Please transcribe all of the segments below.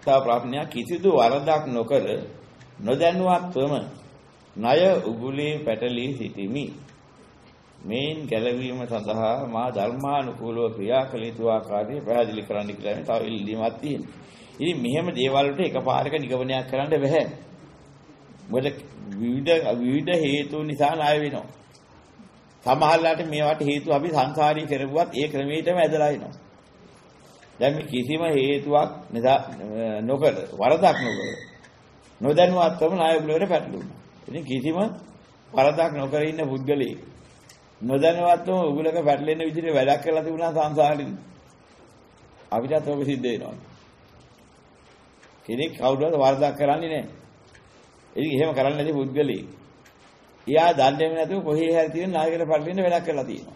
තව ප්‍රශ්නයක් කිසිදු වරදක් නොකර නොදැනුවත්වම ණය උගුලේ පැටලී සිටිමි. මේන් ගැලවීම සඳහා මා ධර්මානුකූලව ක්‍රියා කළ යුතු ආකාරය පැහැදිලි කරන්න කියලා තව ඉල්ලීමක් තියෙනවා. ඉතින් මෙහෙම දේවල් වලට එකපාරක නිගමනයක් කරන්න බෑ. මොකද විවිධ හේතු නිසා ණය වෙනවා. සමහරවිට මේවට හේතු අපි සංසාරී කරපුවත් ඒ ක්‍රමයටම ඇදලා එනවා. දැන් මේ කිසිම හේතුවක් නොකර වරදක් නොකර නොදැනුවත්වම ණය උගුලට පැටලුණා. ඉතින් කිසිම වරදක් නොකර ඉන්න පුද්ගලයෙක් නොදැනුවත්වම උගුලක පැටලෙන විදිහට වැඩක් කරලා තිබුණා සංසාරෙදී. අපිටත් ඔබ සිද්ධ වෙනවා. කෙනෙක් කවුරුහරි වරදක් කරන්නේ නැහැ. ඉතින් එහෙම කරන්නේ නැති පුද්ගලයෙක්. එයා දන්නේම නැතුව කොහේ හැරි තියෙන නායකට පැටලෙන්න වැඩක් කරලා තියෙනවා.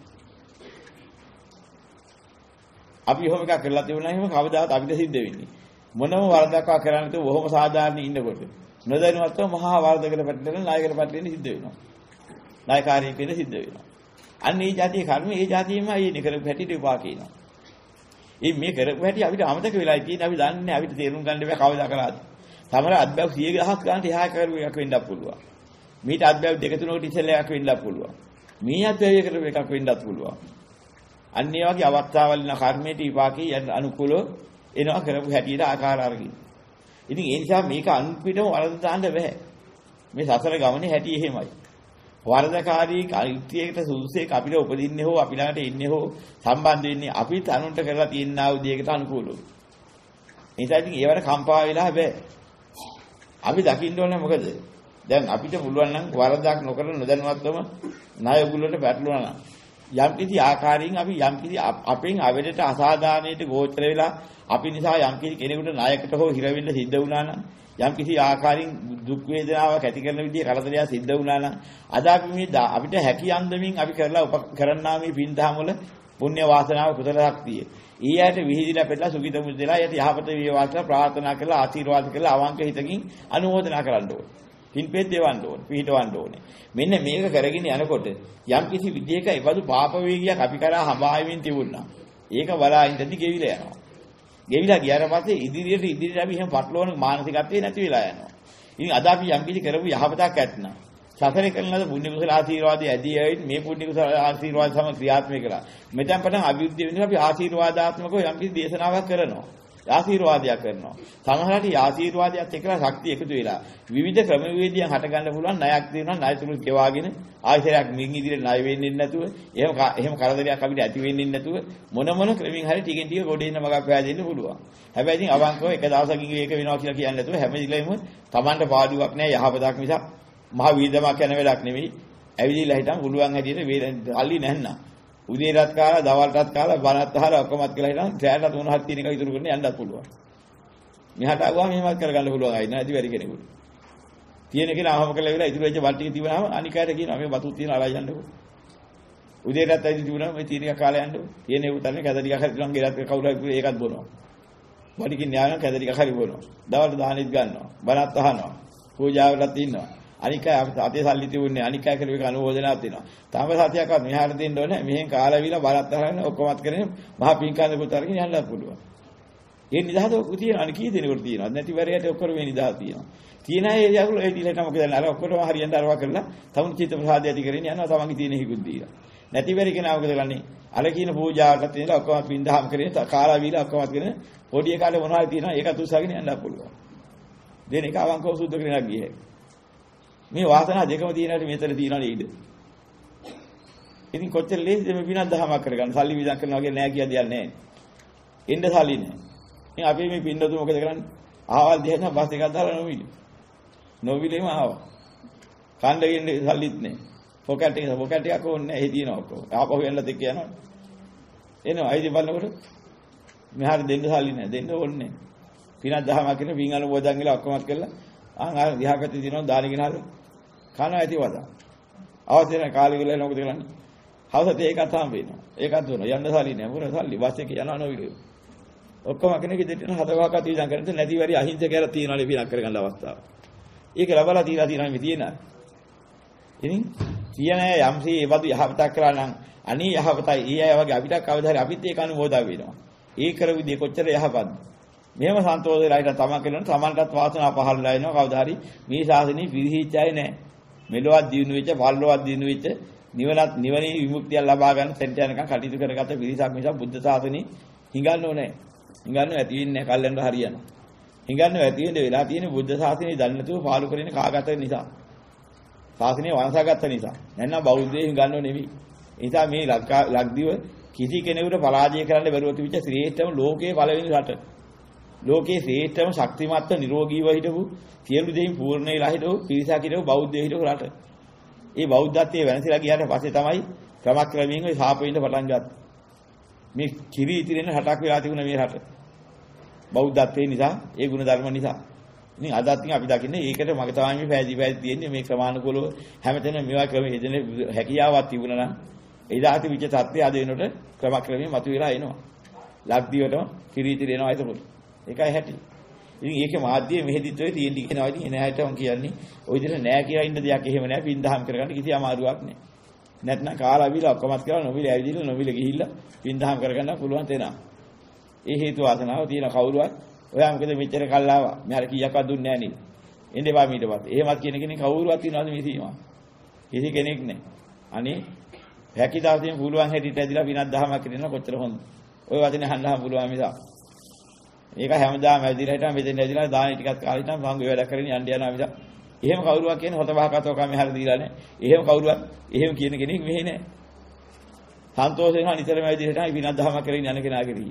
අපි එහෙම එකක් කරලා තිබුණා එහෙම කවදාවත් අපිට සිද්ධ වෙන්නේ. මොනම වරදක් කරන්නේ නැතුව බොහොම සාධාරණ ඉන්නකොට නොදැනුවත්වම මහා වරදකට පැටලෙන නායකට පැටලෙන්න සිද්ධ වෙනවා. නායකාරයෙක් වෙන්න සිද්ධ වෙනවා. අන්න ඒ જાතියේ කර්ම ඒ જાතියෙම අයිනේ කරපු හැටියට විපාක කියනවා. මේ කරපු හැටි අපිට අමතක වෙලා තියෙන අපි දන්නේ නැහැ අපිට තේරුම් ගන්න බෑ කවදා කරාද. සමහර අත්බැව් 100,000ක් ගන්නට එහා කරපු එකක් වෙන්නත් පුළුවන්. මීට අත්බැව් දෙක තුනකට ඉස්සෙල්ලා එකක් වෙන්නත් පුළුවන්. මේ අත්බැව් කරපු එකක් වෙන්නත් පුළුවන්. අන්න ඒ වගේ අවස්ථාවල න කර්මයට විපාකී අනුකූලව එනවා කරපු හැටියට ආකාර අරගෙන. ඉතින් ඒ නිසා මේක අනුපිටම වරද දාන්න බෑ. මේ සසර ගමනේ හැටි එහෙමයි. වරදකාරී කල්පිතයකට සුදුසෙක් අපිට උපදින්නේ හෝ අපි ළඟට ඉන්නේ හෝ සම්බන්ධ වෙන්නේ අපිත් අනුන්ට කරලා තියෙනා උදේකට අනුකූලව. ඒ නිසා ඉතින් ඒවට කම්පා වෙලා බෑ. අපි දකින්න ඕනේ මොකද? දැන් අපිට පුළුවන් නම් වරදක් නොකර නොදැනුවත්වම ණය උගුලට පැටලුණා නම් යම් කිසි ආකාරයෙන් අපි යම් කිසි අපෙන් අවැඩට අසාධාරණයට ගෝචර වෙලා අපි නිසා යම් කිසි කෙනෙකුට ණයකට හෝ හිර වෙන්න සිද්ධ වුණා නම් යම් කිසි ආකාරයෙන් දුක් වේදනාවක් ඇති කරන විදිහේ කරදරයක් සිද්ධ වුණා නම් අද අපි මේ අපිට හැකි අන්දමින් අපි කරන්නා මේ පින්දහම වල පුණ්‍ය වාසනාව කුසල ශක්තිය. ඊයට විහිදිලා පෙරලා සුඛිත මුදලා යට යහපත වේවා කියලා ප්‍රාර්ථනා කරලා ආශිර්වාද කරලා අවංක හිතකින් අනුමෝදනා කරන්න ඕනේ. පින්පෙත් දෙවන්න ඕනේ. පිහිටවන්න ඕනේ. මෙන්න මේක කරගෙන යනකොට යම් කිසි විදිහක ඒවදු පාප වේගයක් අපි කරා හඹාවෙමින් තිබුණා. ඒක බලා ඉඳි ගෙවිලා යනවා. ගෙවිලා ගියාට පස්සේ ඉදිරියට අපි එහෙම පටලවන මානසිකත්වේ නැති වෙලා යනවා. ඉතින් අද අපි යම් කිසි කරපු යහපතක් ඇත්නම් සසරේ කරන ලද පුණ්‍ය කුසල ආශිර්වාදයේ ඇදී ඇවිත් මේ පුණ්‍ය කුසල ආශිර්වාද සම ක්‍රියාත්මක කරලා මෙතෙන් පටන් අභිවෘද්ධිය වෙනවා අපි ආශිර්වාදාත්මකව යම් කිසි දේශනාවක් කරනවා. ආශිර්වාදයක් කරනවා. සමහරවිට ආශිර්වාදයක් එක්කලා ශක්තිය එකතු වෙලා විවිධ ක්‍රමවේදයන් හට ගන්න පුළුවන් ණයක් දෙනවා ණය තුරු ගෙවාගෙන ආයතරයක් මින් ඉදිරියට ණය වෙන්නේ නැතුව එහෙම කරදරයක් අපිට ඇති වෙන්නේ නැතුව මොන ක්‍රමෙන් හරි ටිකෙන් ටික ගොඩ එන්න මගක් පෑදෙන්න පුළුවන්. හැබැයි ඉතින් අවංකව එක දවසකින් ඒක වෙනවා කියලා කියන්නේ නැතුව හැම දිලෙම Tamanට පාඩුවක් නැහැ යහපතක් මිසක් මහ වීදමක් යන වෙලක් නෙවෙයි. ඇවිදilla හිටන් පුළුවන් හැටියට අල්ලි නැන්නා. උදේටත් කාලා දවල්ටත් කාලා බණත් අහලා ඔක්කොමත් කියලා හිටන් රැයට 3-4 තියෙන එක ඉතුරු කරගෙන යන්නත් පුළුවන්. මෙහාට ආවම එහෙමත් කරගන්න පුළුවන් අය නැති වැඩි කෙනෙකුට. තියෙන කෙනා අහම කළා වෙලා ඉතුරු වෙච්ච බත් ටික තිබුණාම අනිකාට කියනවා මේ බතුත් තියෙන අරයි යන්නකෝ. උදේටත් ඇවිත් තිබුණාම මේ තියෙන එක කාලා යන්නකෝ. තියෙන ඒ උතරනේ කැද ටිකක් හරි තුනන් ගෙලත් කවුරු හරි ඒකත් බොනවා. වඩිකින් න්යායන කැද ටිකක් හරි බොනවා. දවල්ට දානෙත් ගන්නවා. බණත් අහනවා. පූජාවලත් ඉන්නවා. අනිකයි අපේ සල්ලි තිබුණේ අනිකයි කියලා එක අනුමෝදනාවක් දෙනවා. තාම සතියක්වත් මෙහාට දෙන්න ඕනේ. මෙහෙන් කාලා විලා බලත් අරගෙන ඔක්කොමත් කරගෙන මහා පින්කන්ද පුත අරගෙන යන්නත් පුළුවන්. ඒ නිදහස තියෙන අනික කී දෙනෙකුට තියෙනවද? නැති වරයට ඔක්කොම මේ නිදහස තියෙනවා. තියෙන අය යගුල ඒ දිලට මොකද අර ඔක්කොම හරියට අරවා කරලා තමුන් චිත්ත ප්‍රසාදය ඇති කරගෙන යනවා. තමන්ගේ තියෙන හිකුත් දීලා. නැති වෙරි කෙනා මොකද කරන්නේ? අර කියන පූජාවකට තියෙන ඔක්කොම පින්දහම් කරගෙන කාලා විලා ඔක්කොමත් කරගෙන පොඩි එකාට මොනවද තියෙනවා ඒකත් උස්සගෙන යන්නත් පුළුවන්. දෙන එක අවංකව සුද්ධ කරගෙන ගියේ. මේ වාසනා දෙකම තියෙනාට මෙතන තියෙනවා නේද? ඉතින් කොච්චර ලේසිද මේ විනාඩ 10ක් කරගන්න. සල්ලි විදක් කරනවා කියලා නෑ කිය දෙයක් නෑ. එන්න සල්ලි නෑ. ඉතින් අපි මේ පින්නතු මොකද කරන්නේ? ආවල් දෙන්න බස් එකක් දාලා නොවිලි. නොවිලිම ආවා. කණ්ඩ ගෙන්නේ සල්ලිත් නෑ. පොකට් එකක් ඕනේ නෑ. එහි තියෙනවා ඔක්කොම. ආපහු යන්නත් එක්ක යනවා. එනවා අයිති බලනකොට මෙහාට දෙන්න සල්ලි නෑ. දෙන්න ඕනේ නෑ. විනාඩ 10ක් කරන වින් අනුමෝදන් වෙලා ඔක්කොමත් කරලා ආ විහාගත්තේ දිනන දානගෙන හරි කන ඇති වදා. අවශ්‍ය නැහැ කාලේ වෙලා මොකද කරන්නේ? හවසට ඒකත් හම් වෙනවා. ඒකත් දුන්නා. යන්න සල්ලි නැහැ. මොන සල්ලි? බස් එකේ යනවා නෝවිලේ. ඔක්කොම කෙනෙක් දෙන්න හදවහක තීරණ කරන්නේ නැති වැඩි අහිංසකයලා තියනවලු පිනක් කරගන්න අවස්ථාව. ඒක ලබලා තියලා මේ තියෙනවා. ඉතින් කියන අය යම්සේ ඒ වගේ යහපතක් කරා නම් අනී යහපතයි. ඒ අය වගේ අපිට කවදා හරි අපිත් ඒක අනුමෝදා වෙනවා. ඒ කරපු දේ කොච්චර යහපත්ද? මෙහෙම සන්තෝෂ වෙලා හිටන් තමන් කියනවා තමන්ටත් වාසනාව පහළලා එනවා කවදා හරි මේ ශාසනය පිරිහිච්ච අය නැහැ. මෙලොවත් දිනු වෙච්ච, පරලොවත් දිනු වෙච්ච නිවනේ විමුක්තිය ලබා ගන්න තැනට යනකම් කටයුතු කරගත්ත පිරිසක් නිසා බුද්ධ ශාසනය හිඟන්න ඕනේ. හිඟන්න ඇති වෙන්නේ නැහැ කල්යන්ට හරියනවා. හිඟන්න ඇති වෙන්නේ වෙලා තියෙන්නේ බුද්ධ ශාසනය දන්නේ නැතුව පාලු කරගෙන කාගත නිසා. ශාසනය වංශාගත නිසා. නැත්නම් බෞද්ධයෝ හිඟන්නෝ නෙවෙයි. ඒ නිසා මේ ලක්දිව කිසි කෙනෙකුට පරාජය කරන්න බැරුව තිබිච්ච ශ්‍රේෂ්ඨම ලෝකයේ පළවෙනි රට. ලෝකයේ ශ්‍රේෂ්ඨම ශක්තිමත්ව නිරෝගීව හිටපු සියලු දෙයින් පූර්ණ වෙලා හිටපු පිරිසක් හිටපු බෞද්ධයෝ හිටපු රට. ඒ බෞද්ධත්වයේ වෙනසලා ගියාට පස්සේ තමයි ක්‍රමක්‍රමයෙන් ওই ශාප වෙන්න පටන් ගත්තේ. මේ කිරි ඉතිරෙන රටක් වෙලා තිබුණ මේ රට. බෞද්ධත්වයේ නිසා, ඒ ගුණ ධර්ම නිසා. ඉතින් අදත් අපි දකින්නේ ඒකට මගේ තමයි මේ පැහැදිලි තියෙන්නේ මේ ක්‍රමානුකූලව හැමතැනම මේවා ක්‍රම යෙදෙන හැකියාවක් තිබුණා නම් එදාට විච තත්ත්වය අද වෙනකොට ක්‍රමක්‍රමයෙන් මතුවලා එනවා. ලක්දිවටම කිරි ඉතිරෙනවා එතකොට. ඒකයි හැටි. ඉතින් ඒකේ මාධ්‍යයේ මෙහෙදිත් ඔය තියෙන්නේ කියනවා. ඉතින් එන හැට මම කියන්නේ ওই විදිහට නෑ කියලා ඉන්න දෙයක් එහෙම නෑ. පින් දහම් කරගන්න කිසි අමාරුවක් නෑ. නැත්නම් කාලා අවිලා ඔක්කොමත් කරලා නොමිල ඇවිදින්න නොමිල ගිහිල්ලා පින් දහම් කරගන්න පුළුවන් තේනවා. ඒ හේතු වාසනාව තියෙන කවුරුවත් ඔයා මොකද මෙච්චර කල් ආවා. මෙහර කීයක්වත් දුන්නේ නෑ නේද? එන්නේ බා මීට පස්සේ. එහෙමත් කියන කෙනෙක් කවුරුවත් ඉන්නවද මේ සීමාව? කිසි කෙනෙක් නෑ. අනේ හැකි දවසෙන් පුළුවන් හැටියට ඇදිලා පිනක් දහමක් කරන කොච්චර හොඳ. ඔය වචනේ අහන්න පුළුවන් මිසක්. ඒක හැමදාම ඇදිලා හිටම මෙතෙන් ඇදිලා දාන ටිකක් කාලේ හිටම මම ඔය වැඩ කරගෙන යන්න යනවා මිසක්. එහෙම කවුරුවක් කියන්නේ හොත බහකතෝ කම හැර දීලා නෑ. එහෙම කවුරුවක් එහෙම කියන කෙනෙක් මෙහෙ නෑ. සන්තෝෂ වෙනවා නිතරම ඇදිලා හිටම පිනක් දහමක් කරගෙන යන කෙනා කෙරෙහි.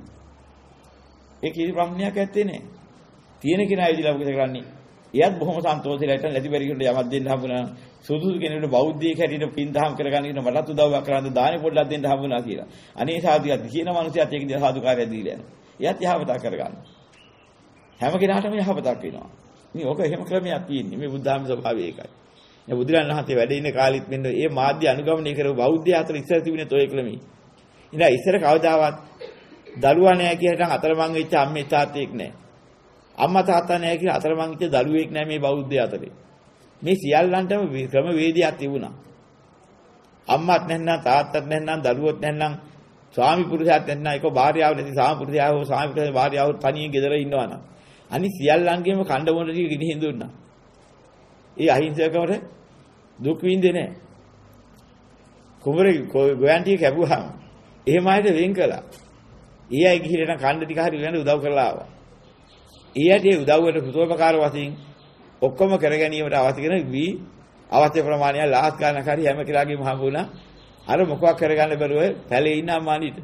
ඒ කිසි ප්‍රශ්නයක් ඇත්තේ නෑ. තියෙන කෙනා ඇදිලා මොකද කරන්නේ? එයත් බොහොම සන්තෝෂෙලා හිටන් නැති බැරිකට යමක් දෙන්න හම්බුණා. සුදුසු කෙනෙකුට බෞද්ධයෙක් හැටියට පින් දහම් කරගන්න ඉන්න මටත් උදව්වක් කරන්න දානේ පොඩ්ඩක් දෙන්න හම්බුණා කියලා. අනේ සාදුයක් කියන මනුස්සයත් ඒක දිහා සාදුකාරය දීලා යනවා. එයත් යහපතක් කරගන්න. හැම කෙනාටම යහපතක් වෙනවා. ඉතින් ඕක එහෙම ක්‍රමයක් තියෙන්නේ. මේ බුද්ධාම ස්වභාවය ඒකයි. මේ බුදුරණන් වහන්සේ වැඩ ඉන්න කාලෙත් මෙන්න මේ මාධ්‍ය අනුගමනය කරව බෞද්ධය අතර ඉස්සර තිබුණේ toy ක්‍රමී. ඉතින් ඉස්සර කවදාවත් දරුවා නැහැ කියලා අතරමං වෙච්ච අම්මේ තාත්තෙක් නැහැ. අම්මා තාත්තා නැහැ කියලා අතරමං වෙච්ච දරුවෙක් නැහැ මේ බෞද්ධය අතරේ. මේ සියල්ලන්ටම ක්‍රම වේදයක් තිබුණා. අම්මත් නැත්නම් තාත්තත් නැත්නම් දරුවොත් නැත්නම් ස්වාමි පුරුෂයාත් නැත්නම් ඒක භාර්යාව නැති ස්වාමි පුරුෂයා හෝ ස්වාමි පුරුෂයා භාර්යාව තනියෙන් ගෙදර ඉන්නවා නම් අනිත් සියල්ලන්ගේම කණ්ඩ මොන ටික ගිනිහින් දුන්නා. ඒ අහිංසකවට දුක් විඳින්නේ නැහැ. කුඹරේ ගෝයන්ටි කැපුවාම එහෙම ආයෙත් වෙන් කළා. ඒ අය ගිහින් කණ්ඩ ටික හරි වෙන උදව් කරලා ආවා. ඒ ඇටේ උදව්වට සුතෝපකාර වශයෙන් ඔක්කොම කර ගැනීමට අවශ්‍ය කරන වී අවශ්‍ය ප්‍රමාණය ලාස් ගන්න කරි හැම කෙනාගේම හම්බුණා. අර මොකක් කරගන්න බැරුව පැලේ ඉන්න අම්මානිට.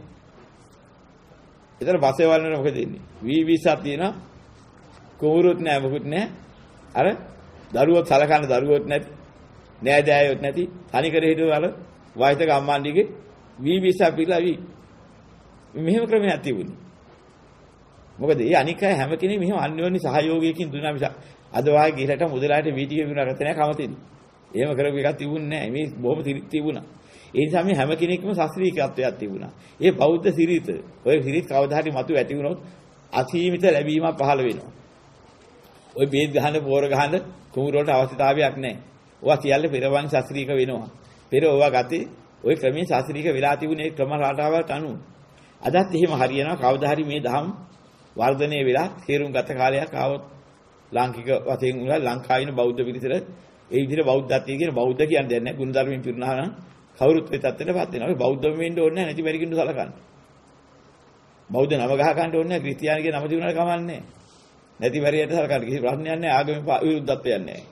ඒතර බස්සේ වල්නර මොකද වෙන්නේ? වී 20ක් තියෙනවා. කුඹුරුත් නැහැ මොකුත් නැහැ. අර දරුවොත් සලකන්න දරුවොත් නැති. නෑදෑයොත් නැති. තනිකර හිටව අර වයසක අම්මාන්ඩිගේ වී 20ක් පිළලා වී. මෙහෙම ක්‍රමයක් තිබුණේ. මොකද ඒ අනික් අය හැම කෙනෙම මෙහෙම අන්‍යෝන්‍ය සහයෝගයකින් දුන්නා මිස අද වාගේ ගිහලට මුදලාට වීටිය විකුණා ගත්තේ නැහැ කමතින්. එහෙම කරපු එකක් තිබුණේ නැහැ. මේ බොහොම තිබුණා. ඒ නිසා මේ හැම කෙනෙක්ම ශාස්ත්‍රීයත්වයක් තිබුණා. ඒ බෞද්ධ සිරිත, ඔය සිරිත කවදා හරි මතු ඇති වුණොත් අසීමිත ලැබීමක් පහළ වෙනවා. ඔය බේත් ගහන, පෝර ගහන කුඹුර වලට අවශ්‍යතාවයක් නැහැ. ඔවා සියල්ල පෙරවන් ශාස්ත්‍රීයක වෙනවා. පෙර ඔවා ගත්තේ ඔය ක්‍රමයෙන් ශාස්ත්‍රීයක වෙලා තිබුණේ ක්‍රම රටාවට අනුව. අදත් එහෙම හරියනවා. කවදා හරි මේ දහම් වර්ධනය වෙලා තේරුම් ගත කාලයක් ආවොත් ලාංකික වශයෙන් උනා ලංකාවේ ඉන්න බෞද්ධ පිරිසට ඒ විදිහට බෞද්ධත්වයේ කියන බෞද්ධ කියන්නේ දැන් නැහැ. ගුණ ධර්මයෙන් පිරුණා නම් කවුරුත් ඒ තත්ත්වෙටපත් වෙනවා. ඒ බෞද්ධම වෙන්න ඕනේ නැහැ. නැති බැරි කින්නු සලකන්න. බෞද්ධ නම ගහ ගන්න ඕනේ නැහැ. ක්‍රිස්තියානිගේ නම තිබුණාට කමන්නේ නැහැ. නැති බැරියට සලකන්න කිසි ප්‍රශ්නයක් නැහැ. ආගමේ විරුද්ධත්වයක් නැහැ.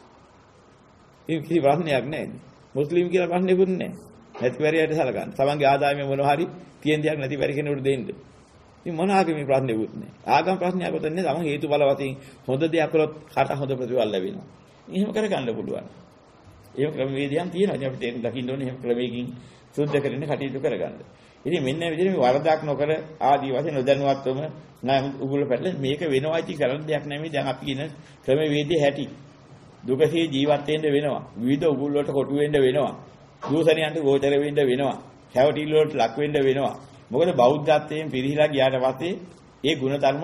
ඒ කිසි ප්‍රශ්නයක් නැහැ. මුස්ලිම් කියලා ප්‍රශ්නයක්වත් නැහැ. නැති බැරියට සලකන්න. තමන්ගේ ආදායම මොනවා හරි තියෙන දෙයක් නැති බැරි කෙනෙකුට දෙන්න. ඉතින් මොන ආගමේ ප්‍රශ්නයක්වත් නැහැ. ආගම් ප්‍රශ්නයක් උතන්නේ තමන් හේතුඵල වශයෙන් හොඳ දෙයක් කළොත් කාට හොඳ ප්‍රතිඵල ලැබෙනවා. එහෙම කරගන්න පුළුවන්. එහෙම ක්‍රමවේදයන් තියෙනවා. ඉතින් අපිට ඒක දකින්න ඕනේ. එහෙම ක්‍රමයකින් සුද්ධ කරගෙන කටයුතු කරගන්න. ඉතින් මෙන්න මේ විදිහට මේ වරදක් නොකර ආදී වශයෙන් නොදැනුවත්වම නම් උගුල පැටලෙන මේක වෙනවා ඉති කරන්න දෙයක් නෙමෙයි. දැන් අපි කියන ක්‍රමවේදයේ හැටි. දුකසේ ජීවත් වෙන්න වෙනවා. විවිධ උගුල් වලට කොටු වෙන්න වෙනවා. දූෂණයන්ට ගෝචර වෙන්න වෙනවා. හැවටිල් වලට ලක් වෙන්න වෙනවා. මොකද බෞද්ධත්වයෙන් පිරිහිලා ගියාට පස්සේ ඒ ගුණ ධර්ම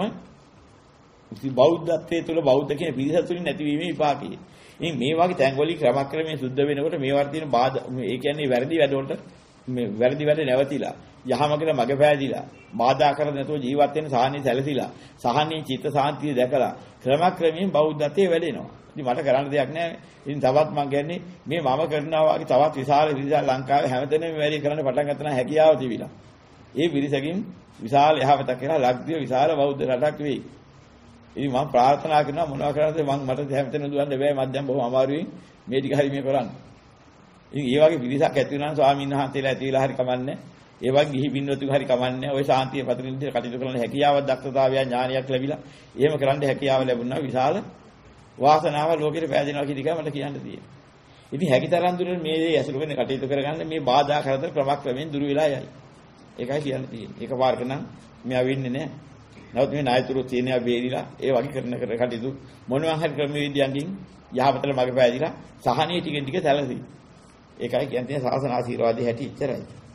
බෞද්ධත්වයේ තුල බෞද්ධ කියන පිරිස තුලින් නැතිවීමේ විපාකයි. ඉතින් මේ වගේ තැන්වලින් ක්‍රමක්‍රමයෙන් සුද්ධ වෙනකොට මේවට තියෙන බාධා ඒ කියන්නේ වැරදි වැඩවලට මේ වැරදි වැඩ නැවතිලා යහමගට මග පෑදිලා බාධා කර නැතුව ජීවත් වෙන සාහනී සැලසිලා සාහනී චිත්ත සාන්තිය දැකලා ක්‍රමක්‍රමයෙන් බෞද්ධත්වයේ වැඩෙනවා. ඉතින් මට කරන්න දෙයක් නැහැ. ඉතින් තවත් මම කියන්නේ මේ මම කරනවා වගේ තවත් විශාල විශාල ලංකාවේ හැමතැනම මේ වැඩේ කරන්න පටන් ගත්තා නම් හැකියාව තිබිලා. ඒ පිරිසකින් විශාල යහපතක් කරලා ලක්දිව විශාල බෞද්ධ රටක් වෙයි. ඉතින් මම ප්‍රාර්ථනා කරනවා මොනවා කරන්නද මට හැමතැනම දුවන්න බෑ මැදයන් බොහොම අමාරුයි මේ ටික හරි මේ කරන්න. ඉතින් ඒ වගේ පිරිසක් ඇති වෙනවා නම් ස්වාමීන් වහන්සේලා ඇති වෙලා හරි කමන්නේ. ඒ වගේ ගිහි පින්වතුන් හරි කමන්නේ. ওই ශාන්තිය පතරින් විදිහට කටයුතු කරන හැකියාවක් දක්ෂතාවය ඥානයක් ලැබිලා එහෙම කරන්න හැකියාව ලැබුණා විශාල වාසනාව ලෝකෙට පෑදෙනවා කියන එක මට කියන්න තියෙනවා. ඉතින් හැකිතරම් දුරට මේ දේ ඇසුරු වෙන කටයුතු කරගන්න මේ බාධා කරදර ක්‍රමක්‍රමයෙන් දුරු වෙලා යයි. ඒකයි කියන්න තියෙන්නේ. ඒකපාරක නම් මෙයා වෙන්නේ නැහැ. නමුත් මේ ණයතුරු තියෙනවා බේරිලා ඒ වගේ කරන කටයුතු මොනවා හරි ක්‍රමවේදයන්කින් යහපතට මඟ පෑදිලා සහනීය ටිකෙන් ටික සැලසී. ඒකයි කියන්නේ ශාසන ආශිර්වාදයේ හැටි ඉච්චරයි.